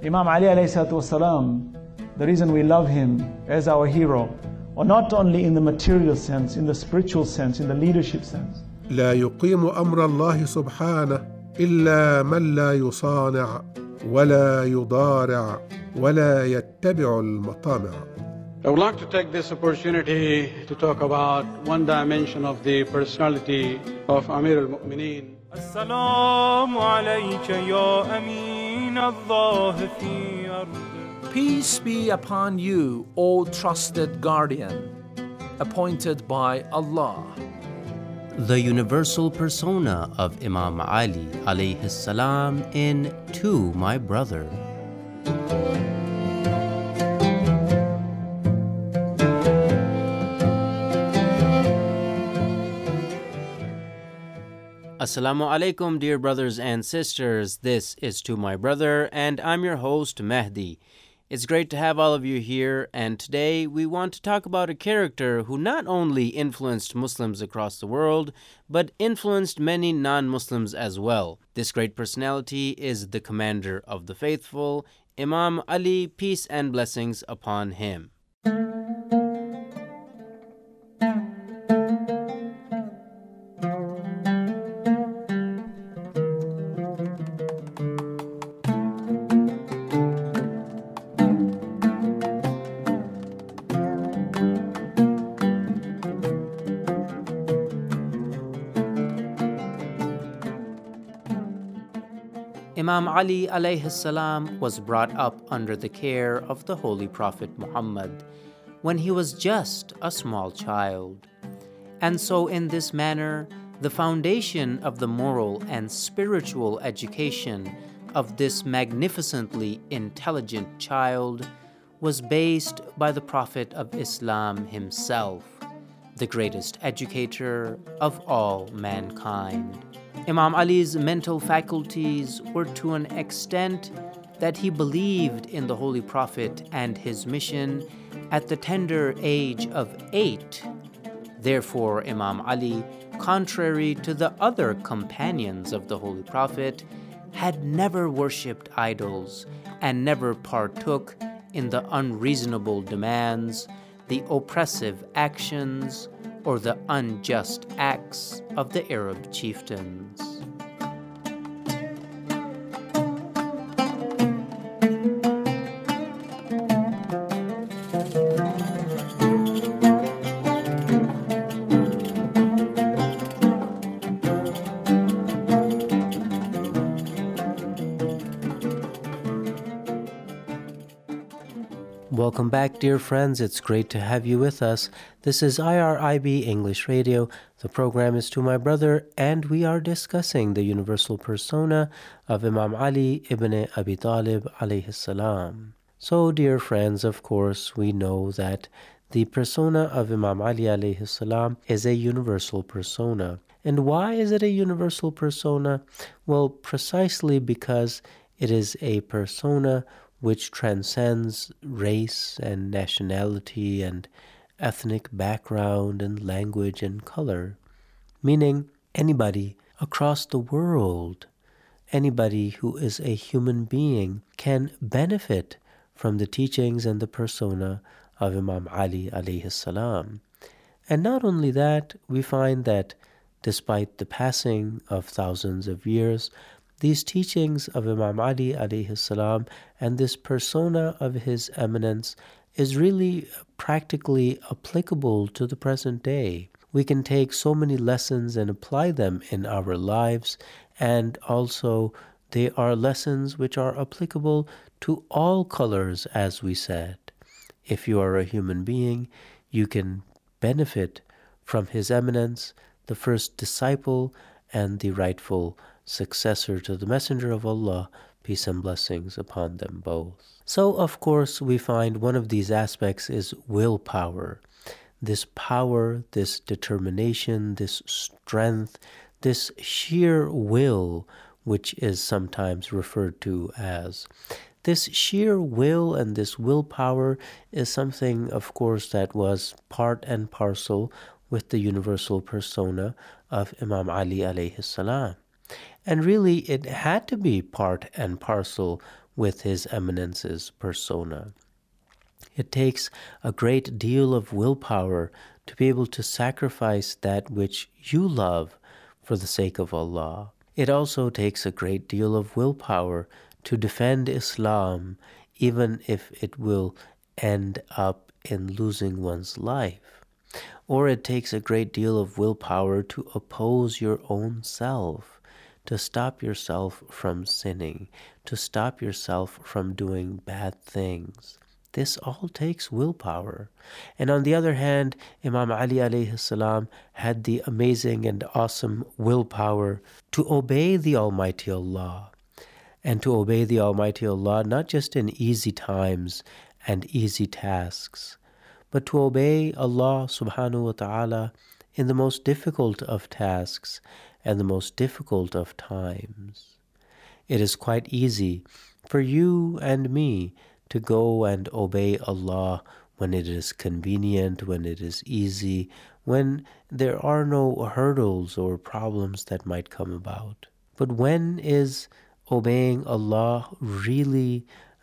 Imam Ali alayhi salatu wasalam, the reason we love him as our hero, or not only in the material sense, in the spiritual sense, in the leadership sense. لا يقيم أمر الله سبحانه إلا من لا يصانع ولا يضارع ولا يتبع المطامع. I would like to take this opportunity to talk about one dimension of the personality of Amir al-Mu'mineen. As-salamu alayka ya Amin Allah fi ardi. Peace be upon you, O trusted guardian, appointed by Allah. The universal persona of Imam Ali alayhi salam in To My Brother. Assalamu alaikum, dear brothers and sisters. This is To My Brother, and I'm your host, Mehdi. It's great to have all of you here, and today we want to talk about a character who not only influenced Muslims across the world, but influenced many non-Muslims as well. This great personality is the commander of the faithful, Imam Ali, peace and blessings upon him. Imam Ali alayhi salam was brought up under the care of the Holy Prophet Muhammad when he was just a small child. And so in this manner, the foundation of the moral and spiritual education of this magnificently intelligent child was based by the Prophet of Islam himself, the greatest educator of all mankind. Imam Ali's mental faculties were to an extent that he believed in the Holy Prophet and his mission at the tender age of 8. Therefore, Imam Ali, contrary to the other companions of the Holy Prophet, had never worshipped idols and never partook in the unreasonable demands, the oppressive actions, or the unjust acts of the Arab chieftains. Welcome back, dear friends. It's great to have you with us. This is IRIB English Radio. The program is To My Brother, and we are discussing the universal persona of Imam Ali ibn Abi Talib alayhi salam. So, dear friends, of course, we know that the persona of Imam Ali alayhi salam is a universal persona. And why is it a universal persona? Well, precisely because it is a persona which transcends race and nationality and ethnic background and language and color, meaning anybody across the world, anybody who is a human being can benefit from the teachings and the persona of Imam Ali alayhi salam. And not only that, we find that despite the passing of thousands of years, these teachings of Imam Ali alayhi salam and this persona of his eminence is really practically applicable to the present day. We can take so many lessons and apply them in our lives, and also they are lessons which are applicable to all colors, as we said. If you are a human being, you can benefit from his eminence, the first disciple and the rightful successor to the Messenger of Allah, peace and blessings upon them both. So, of course, we find one of these aspects is willpower. This power, this determination, this strength, this sheer will, which is sometimes referred to as. This sheer will and this willpower is something, of course, that was part and parcel with the universal persona of Imam Ali alayhi salam. And really, it had to be part and parcel with His Eminence's persona. It takes a great deal of willpower to be able to sacrifice that which you love for the sake of Allah. It also takes a great deal of willpower to defend Islam, even if it will end up in losing one's life. Or it takes a great deal of willpower to oppose your own self, to stop yourself from sinning, to stop yourself from doing bad things. This all takes willpower. And on the other hand, Imam Ali alayhi salam had the amazing and awesome willpower to obey the Almighty Allah. And to obey the Almighty Allah not just in easy times and easy tasks, but to obey Allah subhanahu wa ta'ala in the most difficult of tasks and the most difficult of times. It is quite easy for you and me to go and obey Allah when it is convenient, when it is easy, when there are no hurdles or problems that might come about. But when is obeying Allah really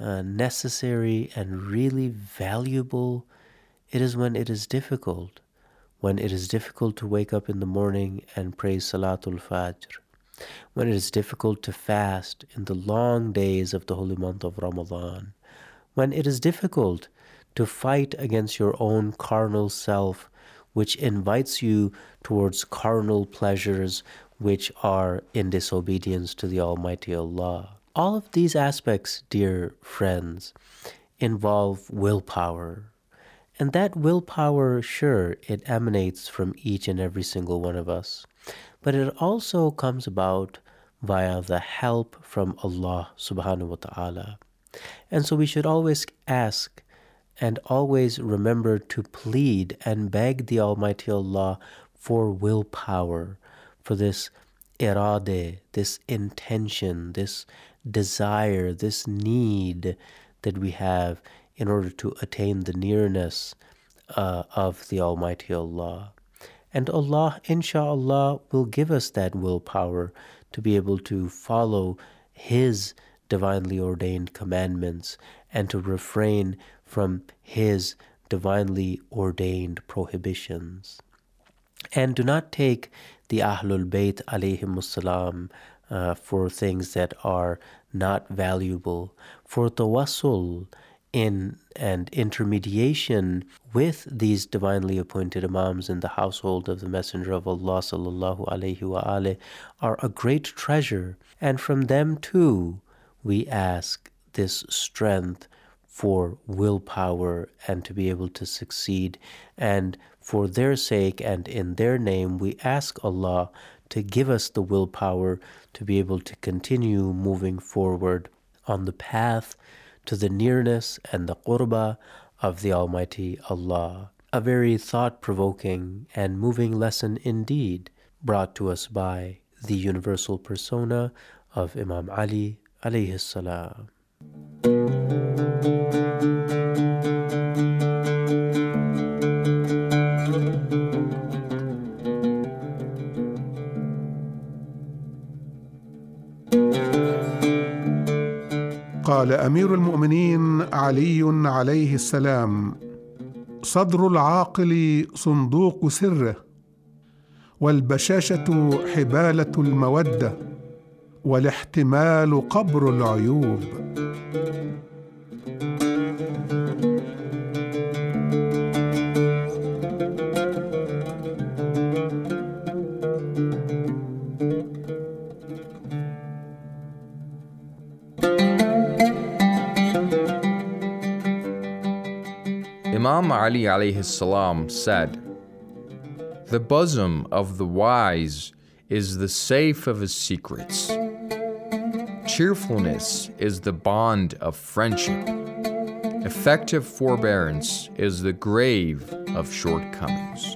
necessary and really valuable? It is when it is difficult. When it is difficult to wake up in the morning and pray Salatul Fajr. When it is difficult to fast in the long days of the holy month of Ramadan. When it is difficult to fight against your own carnal self, which invites you towards carnal pleasures which are in disobedience to the Almighty Allah. All of these aspects, dear friends, involve willpower. And that willpower, sure, it emanates from each and every single one of us. But it also comes about via the help from Allah subhanahu wa ta'ala. And so we should always ask and always remember to plead and beg the Almighty Allah for willpower, for this irade, this intention, this desire, this need that we have in order to attain the nearness of the Almighty Allah. And Allah, inshaAllah, will give us that willpower to be able to follow His divinely ordained commandments and to refrain from His divinely ordained prohibitions. And do not take the Ahlul Bayt alayhimus salam for things that are not valuable. For tawassul in and intermediation with these divinely appointed imams in the household of the Messenger of Allah sallallahu alayhi wa alih are a great treasure, and from them too we ask this strength for willpower and to be able to succeed. And for their sake and in their name, we ask Allah to give us the willpower to be able to continue moving forward on the path to the nearness and the qurba of the Almighty Allah. A very thought-provoking and moving lesson indeed, brought to us by the universal persona of Imam Ali alayhi salam. قال أمير المؤمنين علي عليه السلام: صدر العاقل صندوق سره، والبشاشة حبالة المودة، والاحتمال قبر العيوب. Imam Ali alayhi salam said, "The bosom of the wise is the safe of his secrets. Cheerfulness is the bond of friendship. Effective forbearance is the grave of shortcomings."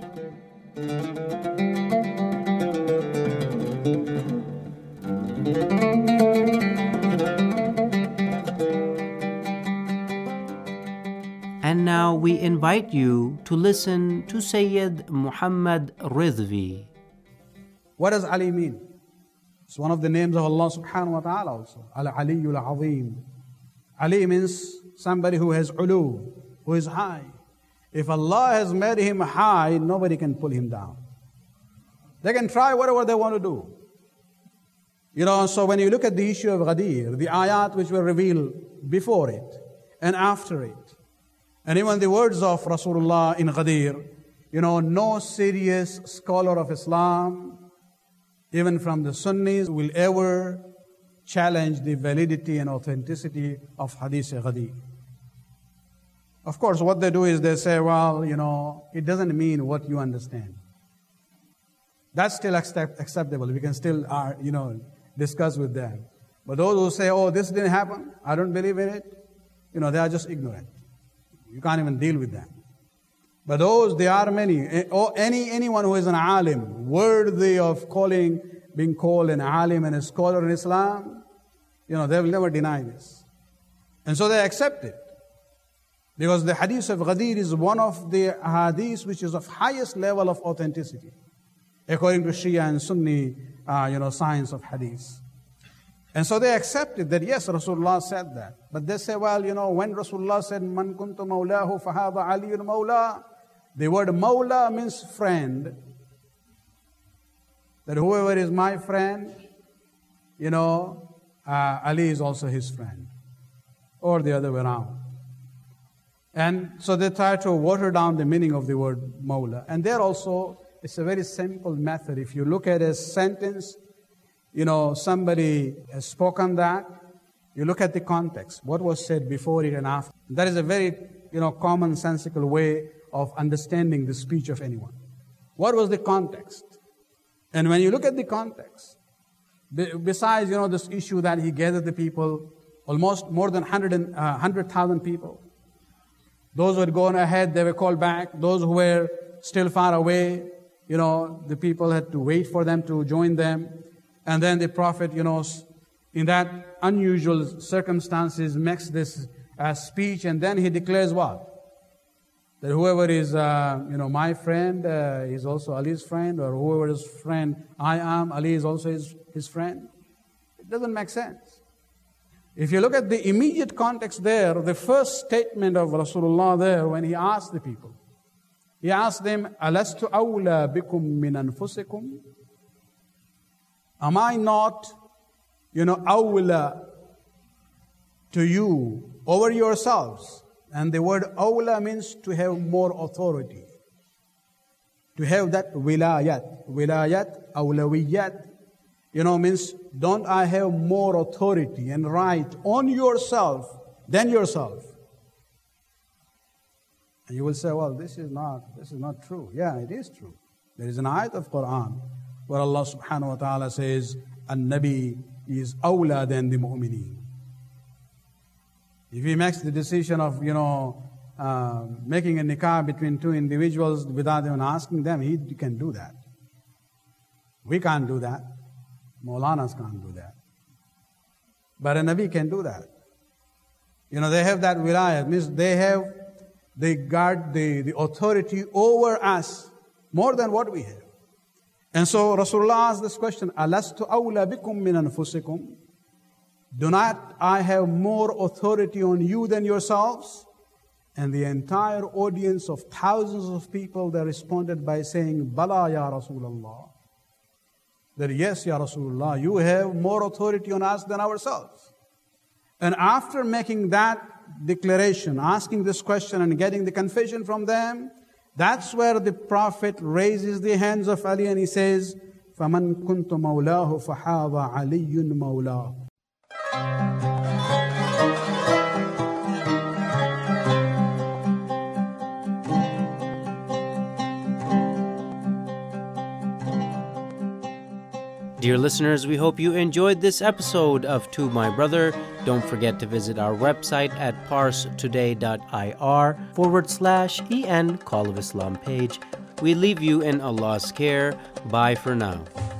And now we invite you to listen to Sayyid Muhammad Ridvi. What does Ali mean? It's one of the names of Allah subhanahu wa ta'ala also. Al-Aliyyul Azim. Ali means somebody who has ulu, who is high. If Allah has made him high, nobody can pull him down. They can try whatever they want to do. So when you look at the issue of Ghadir, the ayat which were revealed before it and after it, and even the words of Rasulullah in Ghadir, no serious scholar of Islam, even from the Sunnis, will ever challenge the validity and authenticity of Hadith Ghadir. Of course, what they do is they say, well, it doesn't mean what you understand. That's still acceptable. We can still, discuss with them. But those who say, oh, this didn't happen, I don't believe in it, they are just ignorant. You can't even deal with them. But there are many. Anyone who is an alim, worthy of being called an alim and a scholar in Islam, they will never deny this. And so they accept it. Because the hadith of Ghadir is one of the hadiths which is of highest level of authenticity, according to Shia and Sunni, science of hadith. And so they accepted that, yes, Rasulullah said that. But they say, well, when Rasulullah said, Man kuntu mawlahu fahada aliyun mawla, the word mawla means friend. That whoever is my friend, Ali is also his friend. Or the other way around. And so they try to water down the meaning of the word mawla. And there also, it's a very simple method. If you look at a sentence, somebody has spoken that, you look at the context, what was said before it and after. That is a very, commonsensical way of understanding the speech of anyone. What was the context? And when you look at the context, besides, this issue that he gathered the people, almost more than 100,000 people. Those who had gone ahead, they were called back. Those who were still far away, the people had to wait for them to join them. And then the Prophet, in that unusual circumstances, makes this speech, and then he declares what? That whoever is, my friend is also Ali's friend, or whoever is friend I am, Ali is also his friend. It doesn't make sense. If you look at the immediate context there, the first statement of Rasulullah there, when he asked the people, he asked them, Alastu awla bikum min anfusikum? Am I not, awla to you over yourselves? And the word awla means to have more authority. To have that wilayat. Wilayat, awlawiyat, means don't I have more authority and right on yourself than yourself? And you will say, well, this is not true. Yeah, it is true. There is an ayat of Quran where Allah subhanahu wa ta'ala says, An-Nabi is awla than the mu'mineen. If he makes the decision of, making a nikah between two individuals without even asking them, he can do that. We can't do that. Maulanas can't do that. But a Nabi can do that. They have that wilayah. Means they guard the authority over us more than what we have. And so Rasulullah asked this question, Alastu awla bikum min anfusikum? Do not I have more authority on you than yourselves? And the entire audience of thousands of people, they responded by saying, Bala ya Rasulullah. That yes, ya Rasulullah, you have more authority on us than ourselves. And after making that declaration, asking this question and getting the confession from them, that's where the Prophet raises the hands of Ali and he says, فَمَنْ كُنْتُ مَوْلَاهُ فَحَاضَ عَلِيٌّ مَوْلَاهُ. Dear listeners, we hope you enjoyed this episode of To My Brother. Don't forget to visit our website at parstoday.ir/EN Call of Islam page. We leave you in Allah's care. Bye for now.